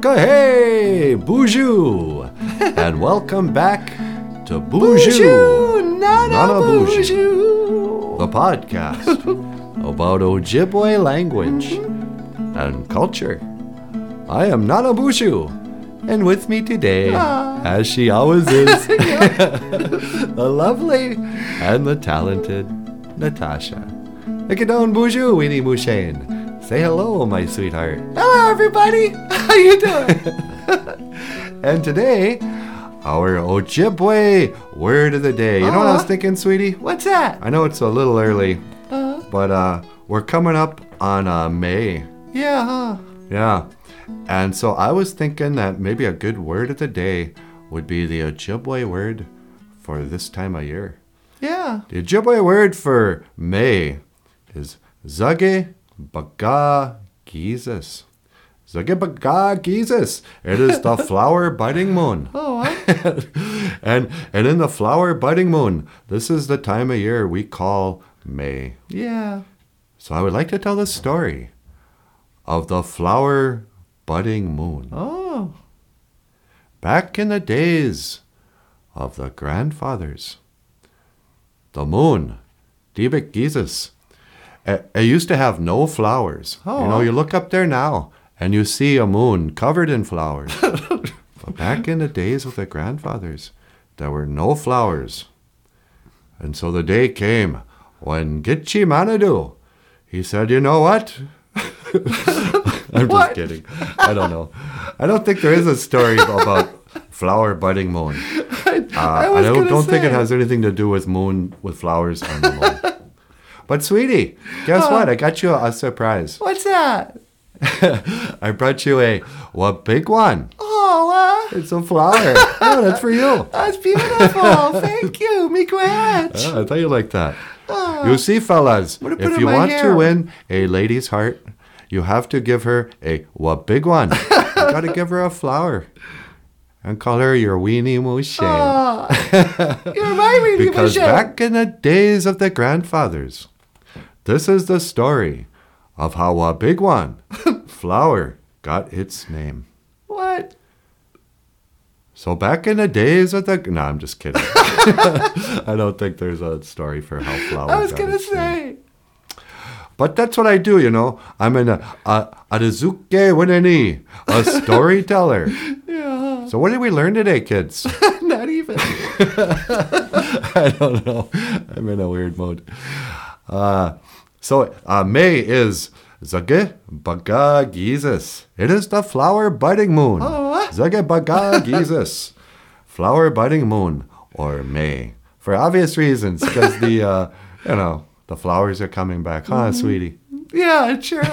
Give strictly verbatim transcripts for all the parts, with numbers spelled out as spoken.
Wakahe, Bonjour, and welcome back to Bonjour, Nana Bonjour, the podcast about Ojibwe language and culture. I am Nana Bonjour, and with me today, Aww. as she always is, the lovely and the talented Natasha. Ikadon Bonjour, Winnie Mouchane. Say hello, my sweetheart. Hello, everybody. How you doing? And today, our Ojibwe word of the day. You know uh, what I was thinking, sweetie? What's that? I know it's a little early, uh, but uh, we're coming up on uh, May. Yeah, huh? Yeah. And so I was thinking that maybe a good word of the day would be the Ojibwe word for this time of year. Yeah. The Ojibwe word for May is Zage Baga Jesus. Zage Baga Jesus. It is the flower budding moon. Oh, what? and and in the flower budding moon, this is the time of year we call May. Yeah. So I would like to tell the story of the flower budding moon. Oh. Back in the days of the grandfathers, the moon, Dibik Jesus, it, it used to have no flowers. Oh. You know, you look up there now and you see a moon covered in flowers. But back in the days of the grandfathers, there were no flowers. And so the day came when Gitchi Manadu, he said, you know what? I'm What? just kidding. I don't know. I don't think there is a story about flower budding moon. I, Uh, I, I was don't, gonna don't say. think it has anything to do with moon, with flowers on the moon. But sweetie, guess Uh, what? I got you a, a surprise. What's that? I brought you a what big one. Oh, uh, It's a flower. Oh, that's for you. that's beautiful. Thank you, me Gretch. Oh, I thought you liked that. Oh, You see, fellas, I'm gonna put if in you my want hair. to win a lady's heart, you have to give her a what big one. You got to give her a flower and call her your weenie Mouchane. oh, you're my Weenie Because Mouchane. back in the days of the grandfathers, this is the story of how a big one, flower, got its name. What? So back in the days of the... No, I'm just kidding. I don't think there's a story for how flower I was got gonna its name. say. But that's what I do, you know. I'm an a, a, Adazuke Winani, a storyteller. Yeah. So what did we learn today, kids? Not even. I don't know. I'm in a weird mode. Uh, so uh, May is Zage Baga Jesus. It is the flower budding moon. Oh, what? Zage Baga Jesus. Flower budding moon, or May. For obvious reasons, because the, uh, you know, the flowers are coming back. Huh, Mm-hmm. sweetie? Yeah, sure.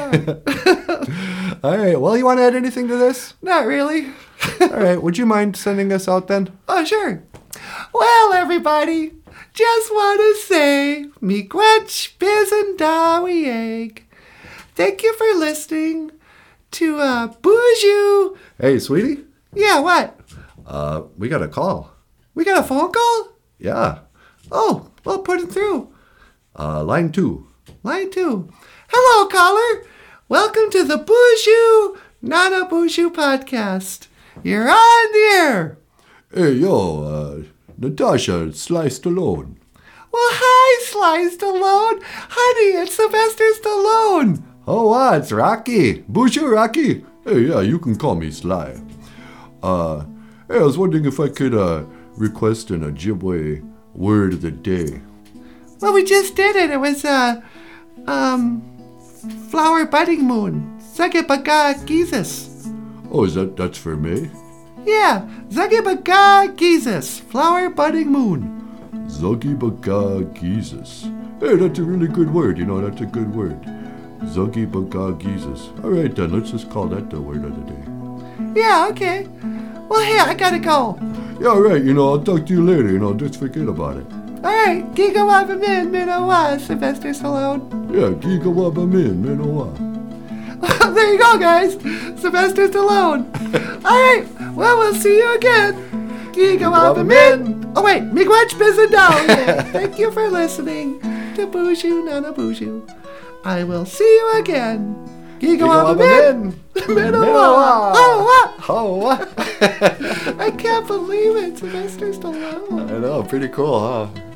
All right. Well, you want to add anything to this? Not really. All right. Would you mind sending us out then? Oh, sure. Well, everybody, just want to say, me Gretch, Biz, and Dowie Egg. Thank you for listening to uh, Bonjour. Hey, sweetie. Yeah, what? Uh, we got a call. We got a phone call? Yeah. Oh, well, put it through. Uh, line two. Line two. Hello, caller. Welcome to the Bonjour, Nana Bonjour podcast. You're on the air. Hey, yo, uh, Natasha Sly Stallone. Well, hi, Sly Stallone. Honey, it's Sylvester Stallone. Oh, wow, it's Rocky. Bonjour, Rocky. Hey, yeah, you can call me Sly. Uh, hey, I was wondering if I could, uh, request an Ojibwe word of the day. Well, we just did it. It was, uh, um, flower budding moon. Zagibaga Jesus. Oh, is that, that's for me? Yeah, Zagibaga Jesus. Flower budding moon. Zuggy Baga Jesus. Hey, that's a really good word. You know, that's a good word. Zuggy Baga Jesus. All right, then, let's just call that the word of the day. Yeah, okay. Well, hey, I gotta go. Yeah, all right, you know, I'll talk to you later. You know, just forget about it. All right, Giga Wabba Min, Minowa, Sylvester Stallone. Yeah, Giga Wabba Min, Minowa. There you go, guys. Sylvester Stallone. All right, well, we'll see you again. Giga Wabba Min. Oh, wait, Miigwech Bizzadao. Thank you for listening to Bonjour, Nana Bonjour. I will see you again. Giga Wabba Min. Minowa. Oh, what? ho. I can't believe it. Sylvester Stallone. I know, pretty cool, huh?